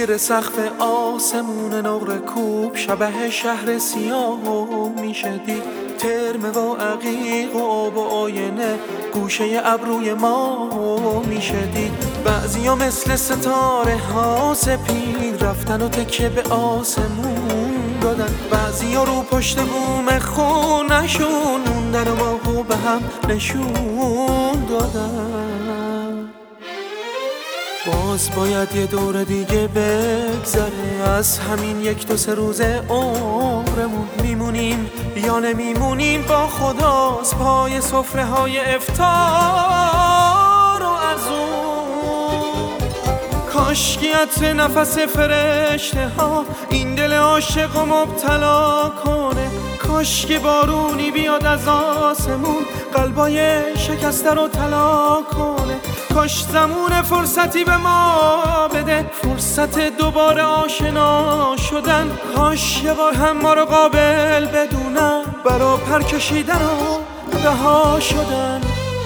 زیر سقف آسمون نقره کوب شبه شهر سیاه میشه دید. ترم و عقیق و آب و آینه گوشه ابروی ما میشه دید. بعضیا مثل ستاره ها سپید رفتن و تکیه به آسمون دادن. بعضیا رو پشت بوم خونشون موندن و ماهو به هم نشون دادن. باز باید یه دور دیگه بگذره از همین 1-2-3 روز عمرمون. میمونیم یا نمیمونیم با خداست پای سفره های افطار و ارزون. کاشکی عطر نفس فرشته ها این دل عاشق و مبتلا کنه. کاشکی بارونی بیاد از آسمون قلبای شکسته رو طلا کنه. کاش زمون فرصتی به ما بده فرصت دوباره آشنا شدن. کاش یه بار هم ما رو قابل بدونن برا پر کشیدن و رها شدن.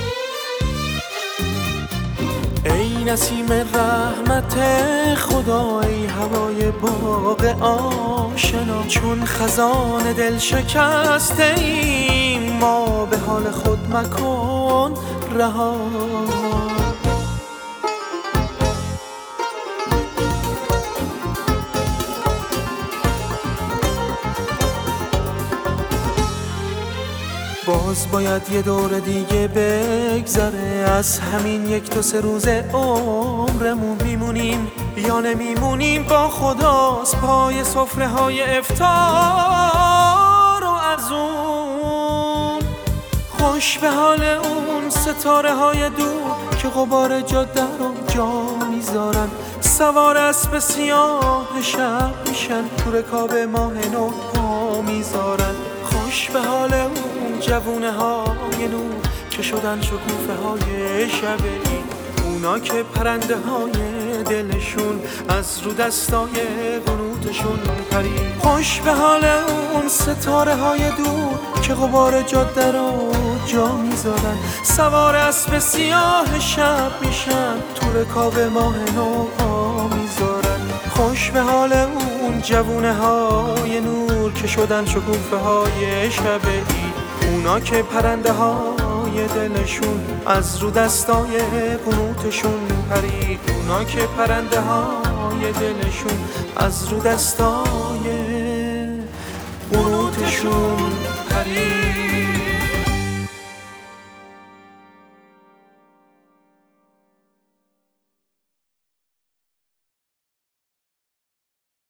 ای نسیم رحمت خدا ای هوای باغ آشنا چون خزان دل شکسته ایم ما به حال خود مکن رها. باز باید یه دور دیگه بگذره از همین 1-2-3 روز عمرمون. میمونیم یا نمیمونیم با خداست پای سفره های افطار و ارزون. خوش به حال اون ستاره های دور که غبار جاده رو جا میذارن. سوار اسب سیاه شب میشن تو رکاب ماه نو پا میذارن. خوش به حال اون جوونه های نور که شدن شکوفه های شبی. اونا که پرنده های دلشون از رو دستای قنوتشون پرید. خوش به حال اون ستاره های دور که غبار جاده رو جا میذارن. سوار اسب سیاه شب میشن تو رکاب ماه نو پا میذارن. خوش به حال اون جوونه های نور که شدن شکوفه های شبی. اونا که پرنده های دلشون از رو دستای قنوتشون پرید. اونا که پرنده های دلشون از رو دستای قنوتشون پرید.